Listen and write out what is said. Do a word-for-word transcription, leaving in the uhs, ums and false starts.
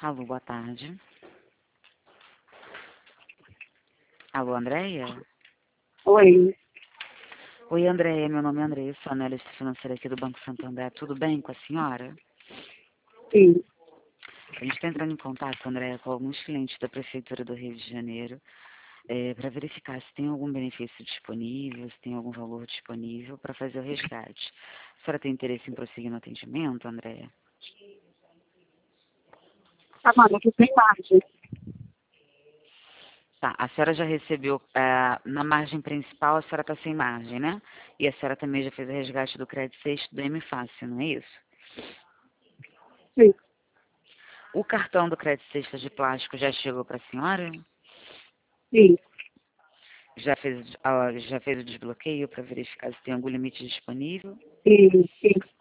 Alô, boa tarde. Alô, Andréia? Oi. Oi, Andréia, meu nome é Andréia, sou analista financeira aqui do Banco Santander. Tudo bem com a senhora? Sim. A gente está entrando em contato, Andréia, com alguns clientes da Prefeitura do Rio de Janeiro é, para verificar se tem algum benefício disponível, se tem algum valor disponível para fazer o resgate. A senhora tem interesse em prosseguir no atendimento, Andréia? Tá, mano, que tem margem. Tá, a senhora já recebeu, é, na margem principal, a senhora está sem margem, né? E a senhora também já fez o resgate do crédito sexto do M Fácil, não é isso? Sim. O cartão do crédito sexta de plástico já chegou para a senhora? Sim. Já fez, ah, já fez o desbloqueio para verificar se tem algum limite disponível? Sim. Sim.